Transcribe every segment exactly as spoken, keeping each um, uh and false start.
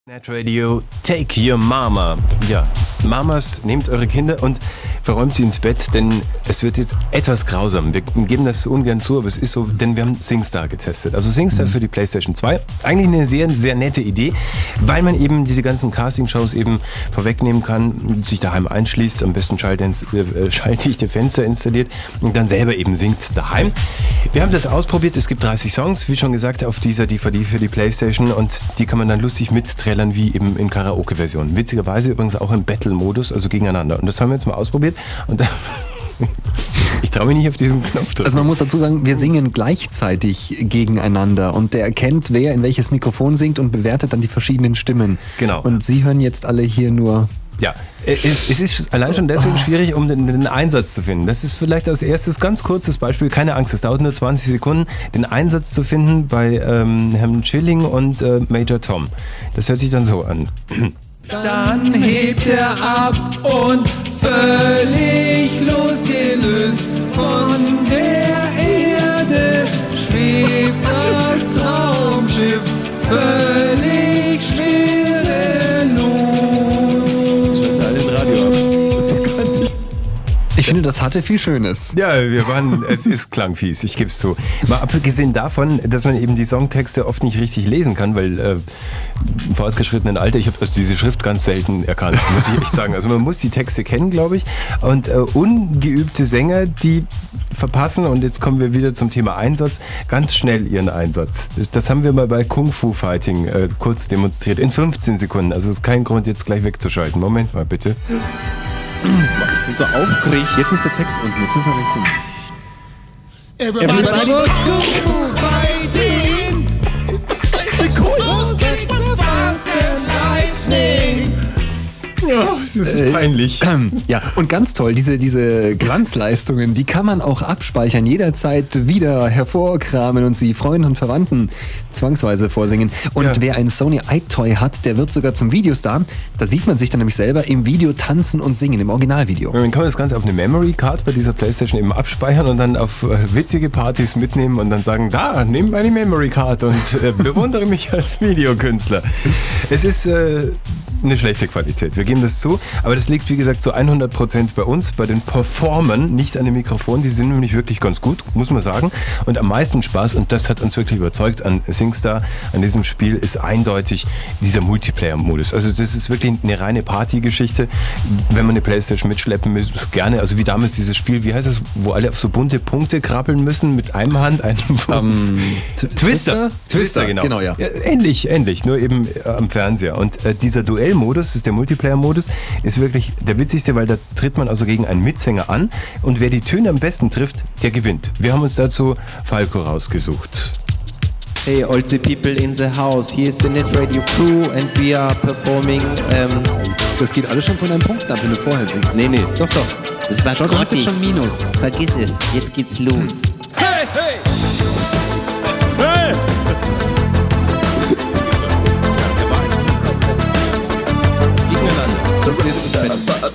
Netradio, Take Your Mama. Ja, Mamas, nehmt eure Kinder und verräumt sie ins Bett, denn es wird jetzt etwas grausam. Wir geben das ungern zu, aber es ist so, denn wir haben SingStar getestet. Also SingStar für die PlayStation zwei. Eigentlich eine sehr, sehr nette Idee, weil man eben diese ganzen Castingshows eben vorwegnehmen kann, sich daheim einschließt, am besten schalldichte Fenster installiert und dann selber eben singt daheim. Wir haben das ausprobiert, es gibt dreißig Songs, wie schon gesagt, auf dieser D V D für die PlayStation und die kann man dann lustig mitträllern wie eben in Karaoke-Versionen. Witzigerweise übrigens auch im Battle-Modus, also gegeneinander. Und das haben wir jetzt mal ausprobiert. Und ich traue mich nicht auf diesen Knopf drücken. Also man muss dazu sagen, wir singen gleichzeitig gegeneinander und der erkennt, wer in welches Mikrofon singt und bewertet dann die verschiedenen Stimmen. Genau. Und Sie hören jetzt alle hier nur... Ja, es, es ist allein schon deswegen schwierig, um den, den Einsatz zu finden. Das ist vielleicht als erstes ganz kurzes Beispiel, keine Angst, es dauert nur zwanzig Sekunden, den Einsatz zu finden bei ähm, Herrn Chilling und äh, Major Tom. Das hört sich dann so an. Dann hebt er ab und völlig losgelöst von der Erde schwebt das Raumschiff völlig schwerelos. Ich finde, das hatte viel Schönes. Ja, wir waren, es ist klang fies, ich gebe es zu. Mal abgesehen davon, dass man eben die Songtexte oft nicht richtig lesen kann, weil äh, im fortgeschrittenen Alter, ich habe also diese Schrift ganz selten erkannt, muss ich echt sagen. Also man muss die Texte kennen, glaube ich. Und äh, ungeübte Sänger, die verpassen, und jetzt kommen wir wieder zum Thema Einsatz, ganz schnell ihren Einsatz. Das, das haben wir mal bei Kung Fu Fighting äh, kurz demonstriert, in fünfzehn Sekunden. Also es ist kein Grund, jetzt gleich wegzuschalten. Moment mal, bitte. Ich bin so aufgeregt. Jetzt ist der Text unten. Jetzt müssen wir gleich singen. Everybody was Kung Fu fighting. Those kids were fast as lightning. Ja, es ist Äh, peinlich. Ähm, ja, und ganz toll, diese, diese Glanzleistungen, die kann man auch abspeichern, jederzeit wieder hervorkramen und sie Freunden und Verwandten zwangsweise vorsingen. Und Ja. wer ein Sony iToy hat, der wird sogar zum Videostar. Da sieht man sich dann nämlich selber im Video tanzen und singen, im Originalvideo. Man kann das Ganze auf eine Memory Card bei dieser PlayStation eben abspeichern und dann auf äh, witzige Partys mitnehmen und dann sagen, da, nimm meine Memory Card und äh, bewundere mich als Videokünstler. Es ist äh, eine schlechte Qualität, wir geben das zu, aber das liegt wie gesagt zu hundert Prozent bei uns, bei den Performern, nicht an dem Mikrofon, die sind nämlich wirklich ganz gut, muss man sagen, und am meisten Spaß, und das hat uns wirklich überzeugt an SingStar, an diesem Spiel, ist eindeutig dieser Multiplayer-Modus. Also das ist wirklich eine reine Partygeschichte, wenn man eine PlayStation mitschleppen muss, gerne, also wie damals dieses Spiel, wie heißt es, wo alle auf so bunte Punkte krabbeln müssen, mit einem Hand, einem Fuß. Ähm, T- Twister, Twister, genau. Genau, ja. ja. Ähnlich, ähnlich, nur eben äh, am Fernseher. Und äh, dieser Duellmodus, das ist der Multiplayer-Modus, ist wirklich der witzigste, weil da tritt man also gegen einen Mitsänger an und wer die Töne am besten trifft, der gewinnt. Wir haben uns dazu Falco rausgesucht. Hey, all the people in the house, here's the Netradio crew and we are performing, ähm, Das geht alles schon von deinen Punkten ab, wenn du vorher singst. nee, nee, Doch, doch. das war Schau, du hast jetzt grottig. schon Minus. Vergiss es, jetzt geht's los. Hey, hey! Gegeneinander. Das ist jetzt das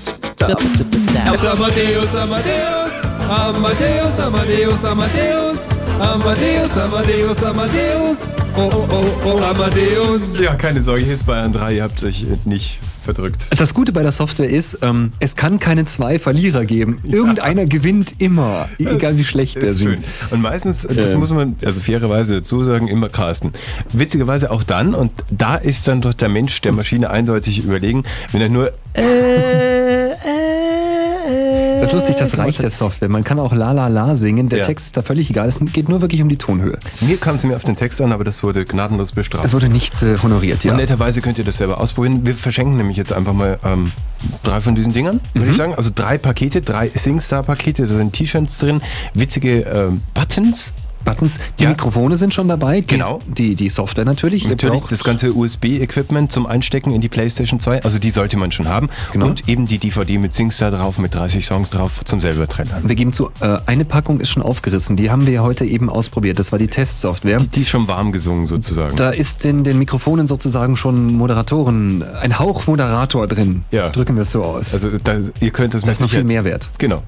Amadeus, Amadeus, Amadeus, Amadeus, Amadeus, Amadeus, Amadeus, Amadeus, oh, oh, oh, oh, Amadeus. Ja, keine Sorge, hier ist Bayern drei, ihr habt euch nicht verdrückt. Das Gute bei der Software ist, ähm, es kann keine zwei Verlierer geben. Irgendeiner gewinnt immer, egal wie schlecht der ist schön. singt. Und meistens, das Ähm. muss man also fairerweise dazu sagen, immer Carsten. Witzigerweise auch dann, und da ist dann doch der Mensch der Maschine eindeutig überlegen, wenn er nur äh, äh, äh, Das ist lustig, das reicht der Software. Man kann auch La La La singen, der Ja. Text ist da völlig egal. Es geht nur wirklich um die Tonhöhe. Mir kam es mir auf den Text an, aber das wurde gnadenlos bestraft. Es wurde nicht äh, honoriert, ja. Und netterweise könnt ihr das selber ausprobieren. Wir verschenken nämlich jetzt einfach mal ähm, drei von diesen Dingern, würde ich sagen. Also drei Pakete, drei SingStar-Pakete, da sind T-Shirts drin, witzige ähm, Buttons. Buttons. Die Ja. Mikrofone sind schon dabei. Die, Genau. Die, die Software natürlich. Ihr Natürlich braucht- das ganze U S B-Equipment zum Einstecken in die PlayStation zwei, also die sollte man schon haben. Genau. Und eben die D V D mit SingStar drauf, mit dreißig Songs drauf zum selber trällern. Wir geben zu, äh, eine Packung ist schon aufgerissen. Die haben wir ja heute eben ausprobiert. Das war die Testsoftware. Die, die ist schon warm gesungen sozusagen. Da ist in den Mikrofonen sozusagen schon Moderatoren, ein Hauch Moderator drin. Ja. Drücken wir es so aus. Also da, ihr könnt das da ist noch viel Sicherheit- Mehrwert. Genau.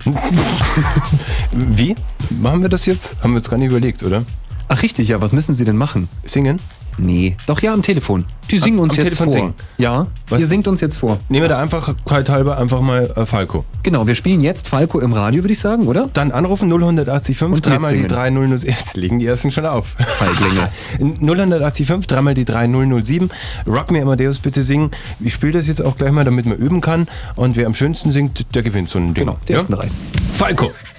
Wie? Machen wir das jetzt? Haben wir uns gar nicht überlegt, oder? Ach richtig, ja. Was müssen Sie denn machen? Singen? Nee, doch ja am Telefon. Die singen Am- uns am jetzt Telefon vor. singen? Ja, Was? ihr singt uns jetzt vor. Nehmen wir da einfach halber einfach mal äh, Falco. Genau, wir spielen jetzt Falco im Radio, würde ich sagen, oder? Dann anrufen null acht acht fünf, Und dreimal die mitsingen. drei null null sieben. Jetzt legen die ersten schon auf. Feiglinge. null acht acht fünf, dreimal die drei null null sieben. Rock Me Amadeus bitte singen. Ich spiele das jetzt auch gleich mal, damit man üben kann. Und wer am schönsten singt, der gewinnt so ein Ding. Genau, die ersten drei. Falco.